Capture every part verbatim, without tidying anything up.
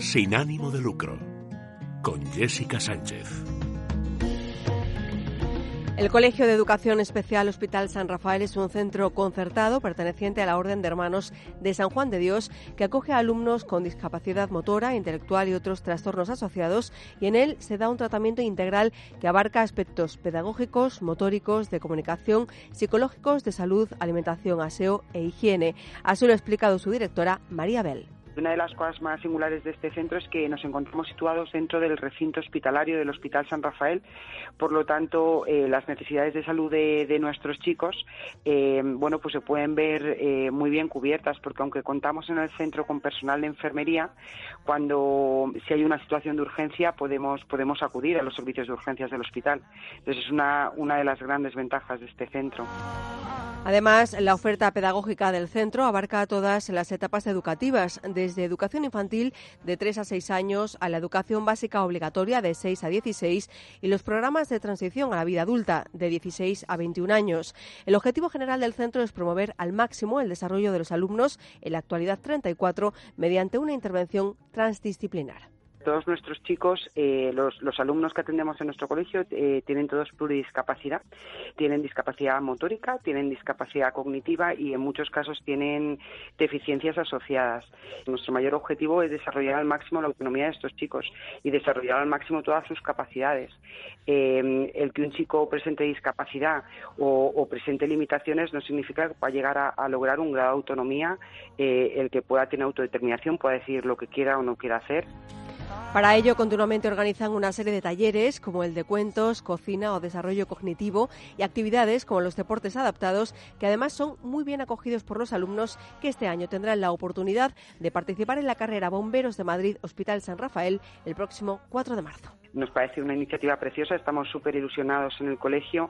sin ánimo de lucro, con Jessica Sánchez. El Colegio de Educación Especial Hospital San Rafael es un centro concertado perteneciente a la Orden de Hermanos de San Juan de Dios que acoge a alumnos con discapacidad motora, intelectual y otros trastornos asociados, y en él se da un tratamiento integral que abarca aspectos pedagógicos, motóricos, de comunicación, psicológicos, de salud, alimentación, aseo e higiene. Así lo ha explicado su directora, María Bell. Una de las cosas más singulares de este centro es que nos encontramos situados dentro del recinto hospitalario del Hospital San Rafael, por lo tanto eh, las necesidades de salud de, de nuestros chicos eh, bueno, pues se pueden ver eh, muy bien cubiertas, porque aunque contamos en el centro con personal de enfermería, cuando si hay una situación de urgencia podemos podemos acudir a los servicios de urgencias del hospital. Entonces es una, una de las grandes ventajas de este centro. Además, la oferta pedagógica del centro abarca todas las etapas educativas, desde educación infantil de tres a seis años a la educación básica obligatoria de seis a dieciséis y los programas de transición a la vida adulta de dieciséis a veintiún años. El objetivo general del centro es promover al máximo el desarrollo de los alumnos, en la actualidad treinta y cuatro, mediante una intervención transdisciplinar. Todos nuestros chicos, eh, los, los alumnos que atendemos en nuestro colegio, eh, tienen todos pluridiscapacidad. Tienen discapacidad motórica, tienen discapacidad cognitiva y en muchos casos tienen deficiencias asociadas. Nuestro mayor objetivo es desarrollar al máximo la autonomía de estos chicos y desarrollar al máximo todas sus capacidades. Eh, el que un chico presente discapacidad o, o presente limitaciones no significa que pueda llegar a, a lograr un grado de autonomía, eh, el que pueda tener autodeterminación, pueda decidir lo que quiera o no quiera hacer. Para ello, continuamente organizan una serie de talleres, como el de cuentos, cocina o desarrollo cognitivo, y actividades como los deportes adaptados, que además son muy bien acogidos por los alumnos, que este año tendrán la oportunidad de participar en la carrera Bomberos de Madrid Hospital San Rafael el próximo cuatro de marzo. Nos parece una iniciativa preciosa, estamos súper ilusionados en el colegio,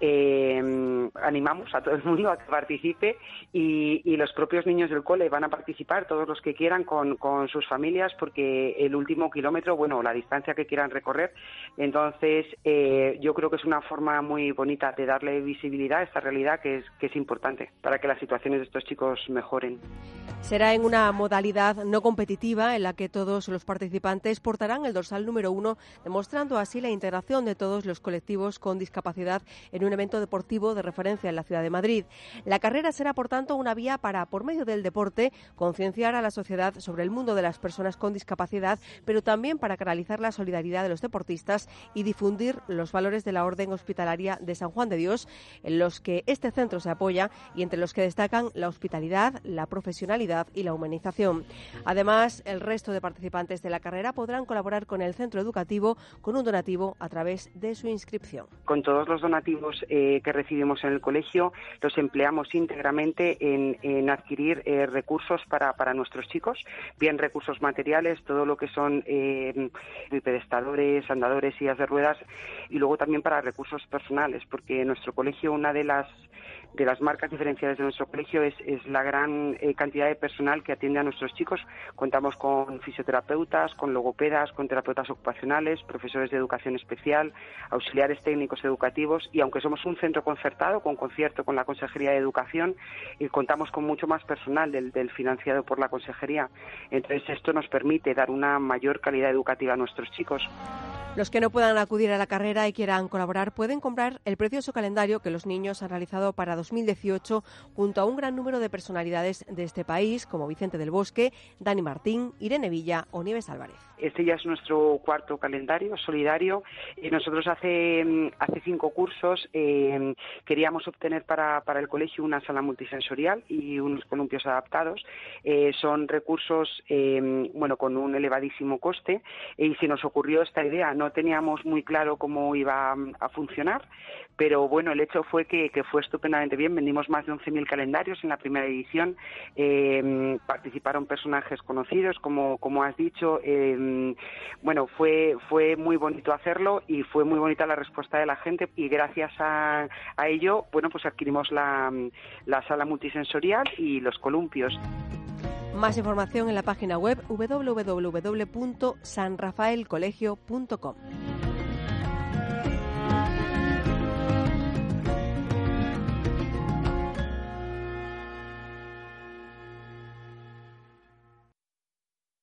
eh, animamos a todo el mundo a que participe y, y los propios niños del cole van a participar, todos los que quieran, con, con sus familias, porque el último kilómetro, bueno, la distancia que quieran recorrer, entonces eh, yo creo que es una forma muy bonita de darle visibilidad a esta realidad que es, que es importante para que las situaciones de estos chicos mejoren. Será en una modalidad no competitiva en la que todos los participantes portarán el dorsal número uno, demostrando así la integración de todos los colectivos con discapacidad en un evento deportivo de referencia en la ciudad de Madrid. La carrera será, por tanto, una vía para, por medio del deporte, concienciar a la sociedad sobre el mundo de las personas con discapacidad, pero también para canalizar la solidaridad de los deportistas y difundir los valores de la Orden Hospitalaria de San Juan de Dios, en los que este centro se apoya y entre los que destacan la hospitalidad, la profesionalidad y la humanización. Además, el resto de participantes de la carrera podrán colaborar con el centro educativo con un donativo a través de su inscripción. Con todos los donativos eh, que recibimos en el colegio, los empleamos íntegramente en, en adquirir eh, recursos para, para nuestros chicos, bien recursos materiales, todo lo que son eh, pedestadores, andadores, sillas de ruedas, y luego también para recursos personales, porque en nuestro colegio una de las de las marcas diferenciales de nuestro colegio es, es la gran eh, cantidad de personal que atiende a nuestros chicos. Contamos con fisioterapeutas, con logopedas, con terapeutas ocupacionales, profesores de educación especial, auxiliares técnicos educativos, y aunque somos un centro concertado, con concierto con la Consejería de Educación, y contamos con mucho más personal del, del financiado por la Consejería. Entonces esto nos permite dar una mayor calidad educativa a nuestros chicos. Los que no puedan acudir a la carrera y quieran colaborar pueden comprar el precioso calendario que los niños han realizado para dos mil dieciocho junto a un gran número de personalidades de este país, como Vicente del Bosque, Dani Martín, Irene Villa o Nieves Álvarez. Este ya es nuestro cuarto calendario solidario. Eh, nosotros hace, hace cinco cursos eh, queríamos obtener para, para el colegio una sala multisensorial y unos columpios adaptados. Eh, son recursos eh, bueno, con un elevadísimo coste, y se nos ocurrió esta idea. No teníamos muy claro cómo iba a funcionar, pero bueno, el hecho fue que, que fue estupendamente bien. Vendimos más de once mil calendarios en la primera edición. Eh, participaron personajes conocidos, como, como has dicho. Eh, bueno, fue fue muy bonito hacerlo y fue muy bonita la respuesta de la gente, y gracias a, a ello, bueno, pues adquirimos la, la sala multisensorial y los columpios. Más información en la página web doble u doble u doble u punto san rafael colegio punto com.